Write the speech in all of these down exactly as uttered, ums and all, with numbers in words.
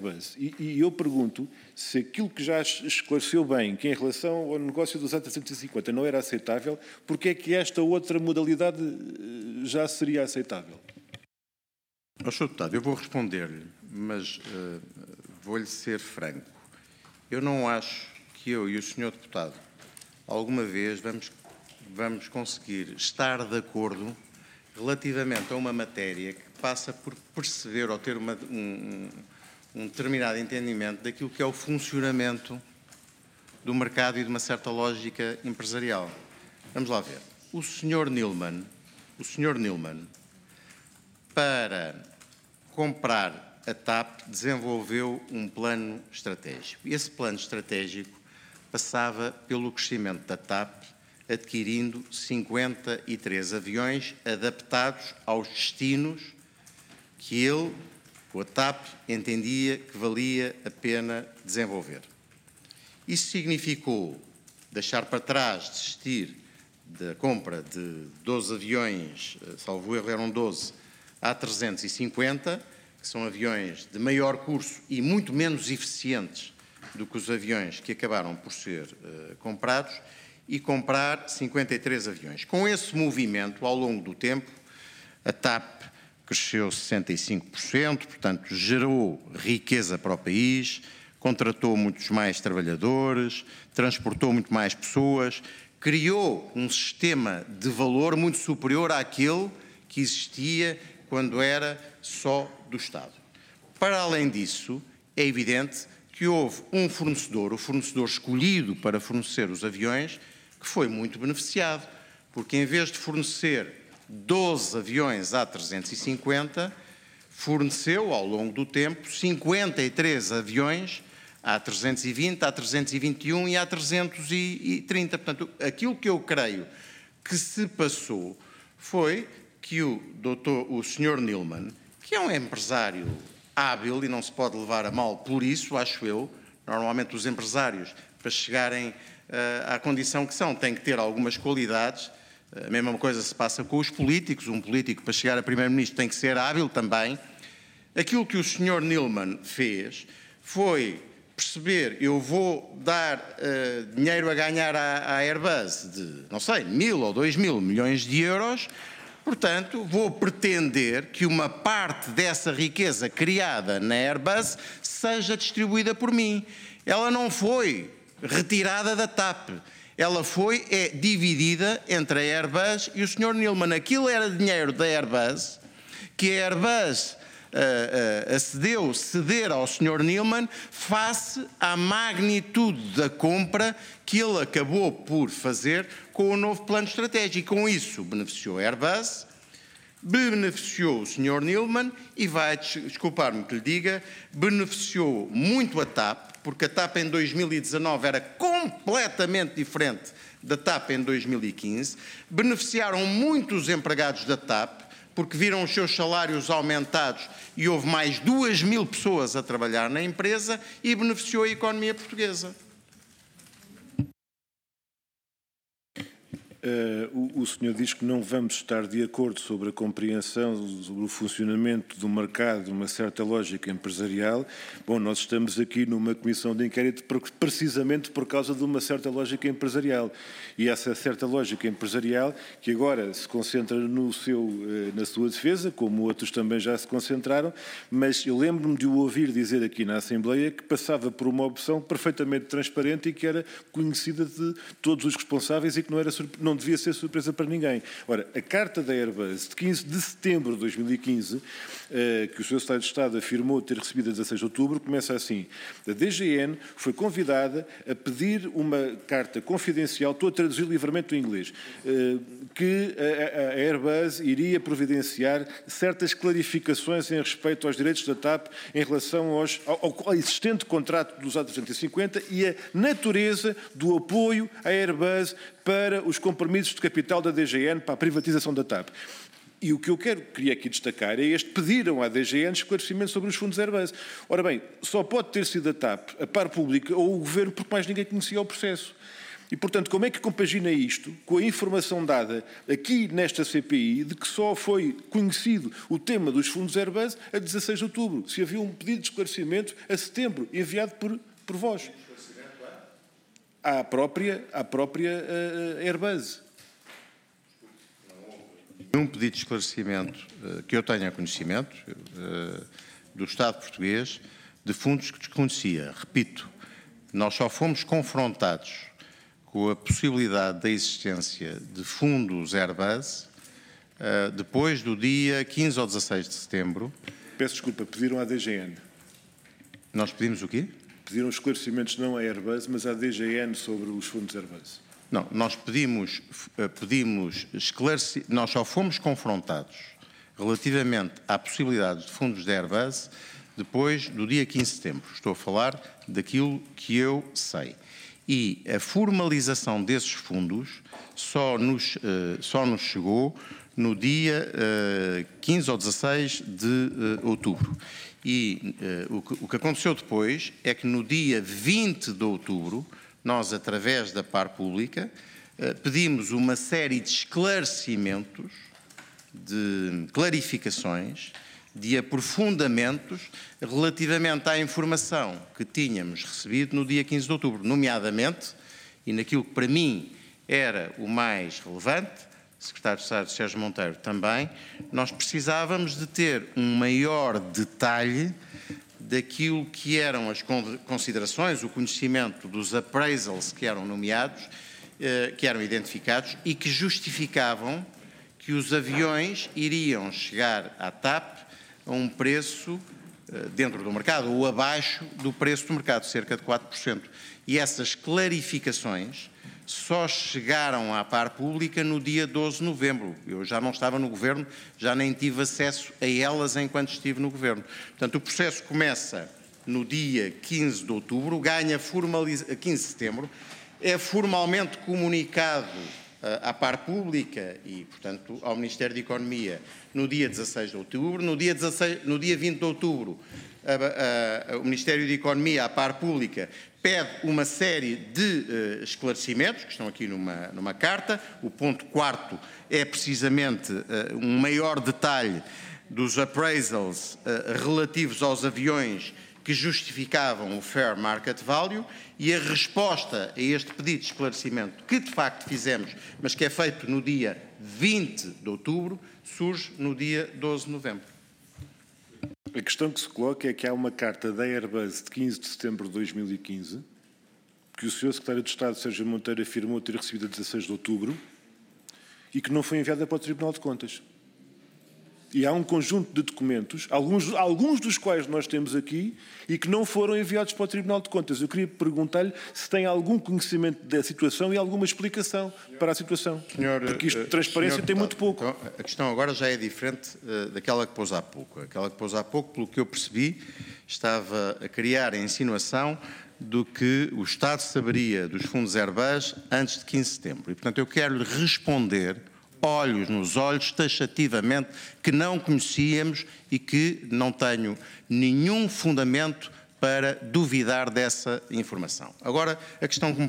Airbus. E, e eu pergunto se aquilo que já esclareceu bem, que em relação ao negócio dos A trezentos e cinquenta não era aceitável, porque é que esta outra modalidade já seria aceitável? Oh, senhor Deputado, eu vou responder-lhe, mas uh, vou-lhe ser franco. Eu não acho que eu e o senhor Deputado alguma vez vamos, vamos conseguir estar de acordo relativamente a uma matéria que passa por perceber ou ter uma, um, um determinado entendimento daquilo que é o funcionamento do mercado e de uma certa lógica empresarial. Vamos lá ver. O senhor Nilman, o senhor Nilman, para comprar a TAP, desenvolveu um plano estratégico. Esse plano estratégico passava pelo crescimento da TAP, adquirindo cinquenta e três aviões adaptados aos destinos que ele, a TAP, entendia que valia a pena desenvolver. Isso significou deixar para trás, desistir da compra de doze aviões, salvo erro eram doze, A trezentos e cinquenta, que são aviões de maior curso e muito menos eficientes do que os aviões que acabaram por ser uh, comprados, e comprar cinquenta e três aviões. Com esse movimento, ao longo do tempo, a TAP cresceu sessenta e cinco por cento, portanto, gerou riqueza para o país, contratou muitos mais trabalhadores, transportou muito mais pessoas, criou um sistema de valor muito superior àquele que existia quando era só do Estado. Para além disso, é evidente que houve um fornecedor, o fornecedor escolhido para fornecer os aviões, que foi muito beneficiado, porque em vez de fornecer doze aviões A trezentos e cinquenta, forneceu ao longo do tempo cinquenta e três aviões A trezentos e vinte, A trezentos e vinte e um e A trezentos e trinta. Portanto, aquilo que eu creio que se passou foi que o doutor, o senhor Nilman, que é um empresário hábil e não se pode levar a mal por isso, acho eu, normalmente os empresários, para chegarem uh, à condição que são, têm que ter algumas qualidades. A mesma coisa se passa com os políticos, um político para chegar a primeiro-ministro tem que ser hábil também. Aquilo que o senhor Nilman fez foi perceber, eu vou dar uh, dinheiro a ganhar à, à Airbus de, não sei, mil ou dois mil milhões de euros, portanto, vou pretender que uma parte dessa riqueza criada na Airbus seja distribuída por mim. Ela não foi retirada da TAP, ela foi é, dividida entre a Airbus e o senhor Nilman. Aquilo era dinheiro da Airbus, que a Airbus uh, uh, acedeu ceder ao senhor Nilman face à magnitude da compra que ele acabou por fazer com o novo plano estratégico. Com isso, beneficiou a Airbus, beneficiou o senhor Nilman e vai, desculpar-me que lhe diga, beneficiou muito a TAP, porque a TAP em dois mil e dezanove era completamente diferente da TAP em dois mil e quinze. Beneficiaram muitos empregados da TAP, porque viram os seus salários aumentados e houve mais duas mil pessoas a trabalhar na empresa, e beneficiou a economia portuguesa. Uh, o, o senhor diz que não vamos estar de acordo sobre a compreensão, sobre o funcionamento do mercado, uma certa lógica empresarial. Bom, nós estamos aqui numa comissão de inquérito precisamente por causa de uma certa lógica empresarial. E essa certa lógica empresarial, que agora se concentra no seu, na sua defesa, como outros também já se concentraram, mas eu lembro-me de o ouvir dizer aqui na Assembleia que passava por uma opção perfeitamente transparente e que era conhecida de todos os responsáveis e que não era não devia ser surpresa para ninguém. Ora, a carta da Airbus de quinze de setembro de dois mil e quinze, eh, que o senhor Secretário de Estado afirmou ter recebido a dezasseis de outubro, começa assim: a D G N foi convidada a pedir uma carta confidencial, estou a traduzir livremente do inglês, eh, que a, a Airbus iria providenciar certas clarificações em respeito aos direitos da TAP em relação aos, ao, ao existente contrato dos A trezentos e cinquenta e a natureza do apoio à Airbus para os compromissos de capital da D G N para a privatização da TAP. E o que eu quero, queria aqui destacar é este: pediram à D G N esclarecimento sobre os fundos Airbus. Ora bem, só pode ter sido a TAP, a par pública ou o Governo, porque mais ninguém conhecia o processo. E, portanto, como é que compagina isto com a informação dada aqui nesta C P I de que só foi conhecido o tema dos fundos Airbus a dezasseis de outubro, se havia um pedido de esclarecimento a setembro, enviado por, por vós? À própria, à própria uh, Airbus. Um pedido de esclarecimento uh, que eu tenha conhecimento uh, do Estado português de fundos que desconhecia. Repito, nós só fomos confrontados com a possibilidade da existência de fundos Airbus uh, depois do dia quinze ou dezasseis de setembro. Peço desculpa, pediram à D G N. Nós pedimos o quê? Pediram esclarecimentos não à Airbus, mas à D G N sobre os fundos Airbus. Não, nós pedimos, pedimos esclarecer, nós só fomos confrontados relativamente à possibilidade de fundos da Airbus depois do dia quinze de setembro. Estou a falar daquilo que eu sei. E a formalização desses fundos só nos, só nos chegou no dia quinze ou dezasseis de outubro. E uh, o, que, o que aconteceu depois é que no dia vinte de outubro, nós, através da Par Pública, uh, pedimos uma série de esclarecimentos, de clarificações, de aprofundamentos relativamente à informação que tínhamos recebido no dia quinze de outubro, nomeadamente, e naquilo que para mim era o mais relevante, Secretário de Estado Sérgio Monteiro também, nós precisávamos de ter um maior detalhe daquilo que eram as considerações, o conhecimento dos appraisals que eram nomeados, que eram identificados e que justificavam que os aviões iriam chegar à TAP a um preço dentro do mercado ou abaixo do preço do mercado, cerca de quatro por cento. E essas clarificações só chegaram à Par Pública no dia doze de novembro. Eu já não estava no Governo, já nem tive acesso a elas enquanto estive no Governo. Portanto, o processo começa no dia quinze de outubro, ganha formaliza... quinze de setembro, é formalmente comunicado uh, à Par Pública e, portanto, ao Ministério da Economia no dia dezasseis de outubro. No dia, dezasseis... no dia vinte de outubro, uh, uh, o Ministério da Economia, à Par Pública, pede uma série de uh, esclarecimentos, que estão aqui numa, numa carta. O ponto quarto é precisamente uh, um maior detalhe dos appraisals uh, relativos aos aviões que justificavam o fair market value, e a resposta a este pedido de esclarecimento, que de facto fizemos, mas que é feito no dia vinte de outubro, surge no dia doze de novembro. A questão que se coloca é que há uma carta da Airbus de quinze de setembro de dois mil e quinze, que o senhor Secretário de Estado, Sérgio Monteiro, afirmou ter recebido a dezasseis de outubro e que não foi enviada para o Tribunal de Contas. E há um conjunto de documentos, alguns, alguns dos quais nós temos aqui, e que não foram enviados para o Tribunal de Contas. Eu queria perguntar-lhe se tem algum conhecimento da situação e alguma explicação para a situação. Senhor, Porque isto de transparência tem muito pouco. Então, a questão agora já é diferente uh, daquela que pôs há pouco. Aquela que pôs há pouco, pelo que eu percebi, estava a criar a insinuação do que o Estado saberia dos fundos Airbus antes de quinze de setembro. E, portanto, eu quero lhe responder olhos nos olhos, taxativamente, que não conhecíamos e que não tenho nenhum fundamento para duvidar dessa informação. Agora, a questão que o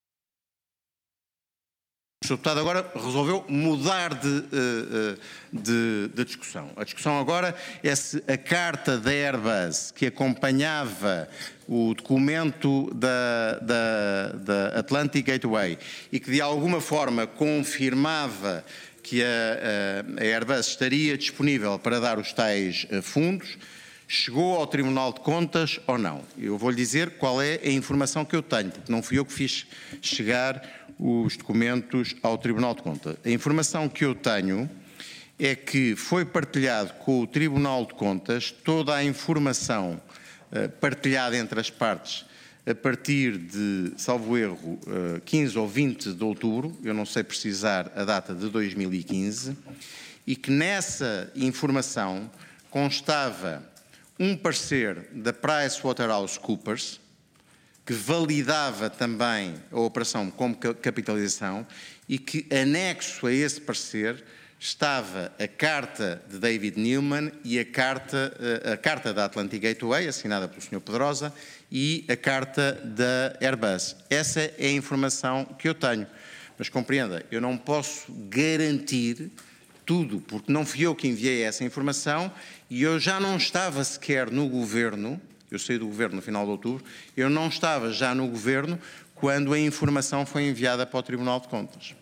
senhor Deputado agora resolveu mudar de, de, de discussão. A discussão agora é se a carta da Airbus que acompanhava o documento da, da, da Atlantic Gateway e que de alguma forma confirmava que a, a Airbus estaria disponível para dar os tais fundos, chegou ao Tribunal de Contas ou não? Eu vou-lhe dizer qual é a informação que eu tenho, porque não fui eu que fiz chegar os documentos ao Tribunal de Contas. A informação que eu tenho é que foi partilhado com o Tribunal de Contas toda a informação uh, partilhada entre as partes a partir de, salvo erro, uh, quinze ou vinte de outubro, eu não sei precisar a data de dois mil e quinze, e que nessa informação constava um parecer da PricewaterhouseCoopers, que validava também a operação como capitalização e que, anexo a esse parecer, estava a carta de David Newman e a carta, a carta da Atlantic Gateway, assinada pelo senhor Pedrosa, e a carta da Airbus. Essa é a informação que eu tenho. Mas compreenda, eu não posso garantir tudo, porque não fui eu que enviei essa informação e eu já não estava sequer no governo, eu saí do governo no final de outubro, eu não estava já no governo quando a informação foi enviada para o Tribunal de Contas.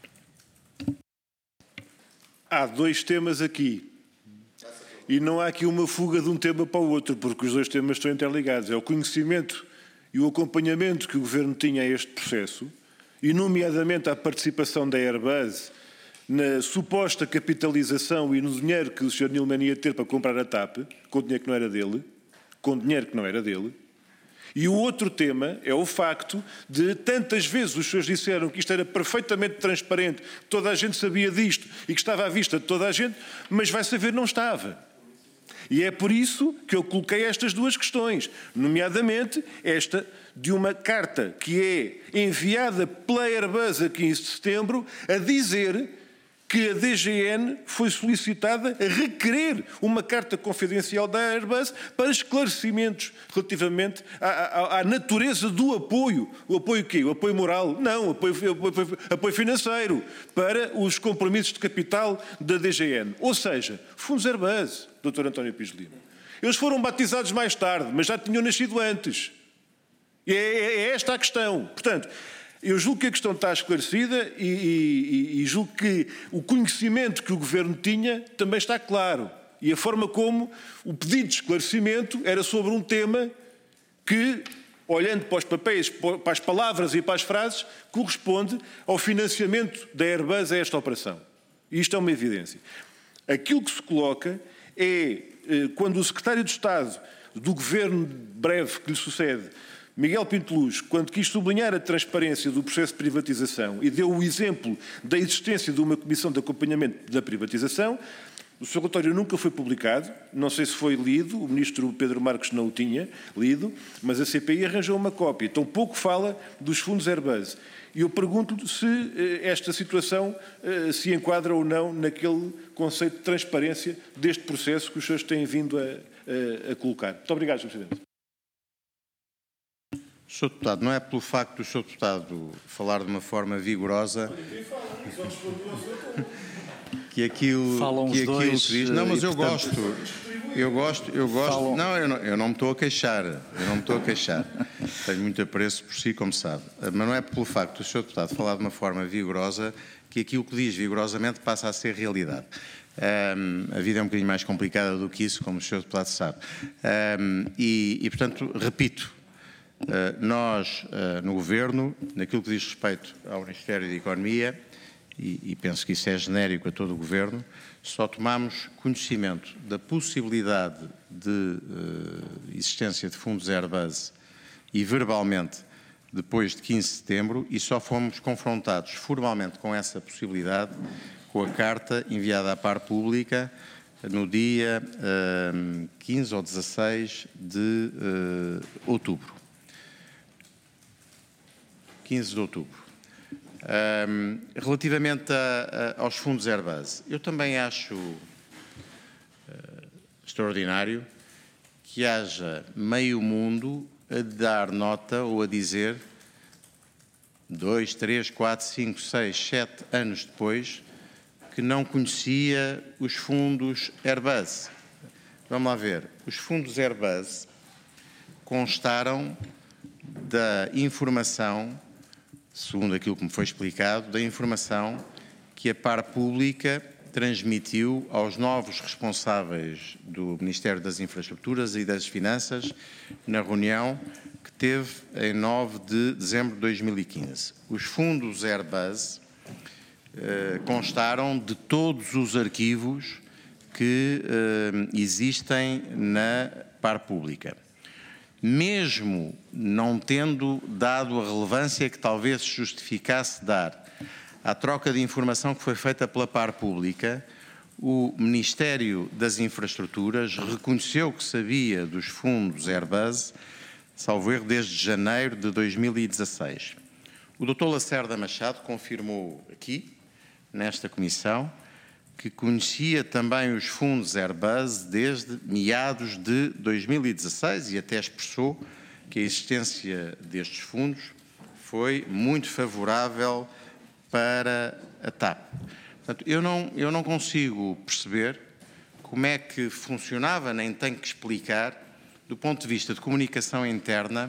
Há dois temas aqui. E não há aqui uma fuga de um tema para o outro, porque os dois temas estão interligados. É o conhecimento e o acompanhamento que o Governo tinha a este processo, e nomeadamente a participação da Airbus na suposta capitalização e no dinheiro que o senhor Nilman ia ter para comprar a TAP, com dinheiro que não era dele, com dinheiro que não era dele. E o outro tema é o facto de tantas vezes os senhores disseram que isto era perfeitamente transparente, que toda a gente sabia disto e que estava à vista de toda a gente, mas vai saber, não estava. E é por isso que eu coloquei estas duas questões, nomeadamente esta de uma carta que é enviada pela Airbus a quinze de setembro a dizer que a D G N foi solicitada a requerer uma carta confidencial da Airbus para esclarecimentos relativamente à, à, à natureza do apoio. O apoio quê? O apoio moral? Não, o apoio, apoio, apoio financeiro para os compromissos de capital da D G N. Ou seja, fundos Airbus, doutor António Pires Lima. Eles foram batizados mais tarde, mas já tinham nascido antes. E é, é, é esta a questão. Portanto, eu julgo que a questão está esclarecida e, e, e julgo que o conhecimento que o Governo tinha também está claro. E a forma como o pedido de esclarecimento era sobre um tema que, olhando para os papéis, para as palavras e para as frases, corresponde ao financiamento da Airbus a esta operação. E isto é uma evidência. Aquilo que se coloca é, quando o Secretário de Estado do Governo breve que lhe sucede, Miguel Pinto Luz, quando quis sublinhar a transparência do processo de privatização e deu o exemplo da existência de uma comissão de acompanhamento da privatização, o seu relatório nunca foi publicado, não sei se foi lido, o ministro Pedro Marques não o tinha lido, mas a C P I arranjou uma cópia, então pouco fala dos fundos Airbus. E eu pergunto-lhe se esta situação se enquadra ou não naquele conceito de transparência deste processo que os senhores têm vindo a, a, a colocar. Muito obrigado, senhor Presidente. senhor Deputado, não é pelo facto do senhor Deputado falar de uma forma vigorosa que aquilo, que, aquilo que diz. Não, mas eu gosto, eu gosto, eu gosto. Não eu, não, eu não me estou a queixar, eu não me estou a queixar. Tenho muito apreço por si, como sabe. Mas não é pelo facto do senhor Deputado falar de uma forma vigorosa que aquilo que diz vigorosamente passa a ser realidade. Um, a vida é um bocadinho mais complicada do que isso, como o senhor Deputado sabe. Um, e, e, portanto, repito, Uh, nós, uh, no Governo, naquilo que diz respeito ao Ministério da Economia, e, e penso que isso é genérico a todo o Governo, só tomamos conhecimento da possibilidade de uh, existência de fundos Airbus e verbalmente depois de quinze de setembro e só fomos confrontados formalmente com essa possibilidade com a carta enviada à par pública no dia uh, quinze ou dezasseis de uh, outubro. quinze de outubro. Um, relativamente a, a, aos fundos Airbus, eu também acho uh, extraordinário que haja meio mundo a dar nota ou a dizer, dois, três, quatro, cinco, seis, sete anos depois, que não conhecia os fundos Airbus. Vamos lá ver. Os fundos Airbus constaram da informação, segundo aquilo que me foi explicado, da informação que a par pública transmitiu aos novos responsáveis do Ministério das Infraestruturas e das Finanças na reunião que teve em nove de dezembro de dois mil e quinze. Os fundos Airbus eh, constaram de todos os arquivos que eh, existem na par pública. Mesmo não tendo dado a relevância que talvez se justificasse dar à troca de informação que foi feita pela par pública, o Ministério das Infraestruturas reconheceu que sabia dos fundos Airbus, salvo erro, desde janeiro de dois mil e dezasseis. O doutor Lacerda Machado confirmou aqui, nesta comissão, que conhecia também os fundos Airbus desde meados de dois mil e dezasseis e até expressou que a existência destes fundos foi muito favorável para a TAP. Portanto, eu não, eu não consigo perceber como é que funcionava, nem tenho que explicar, do ponto de vista de comunicação interna,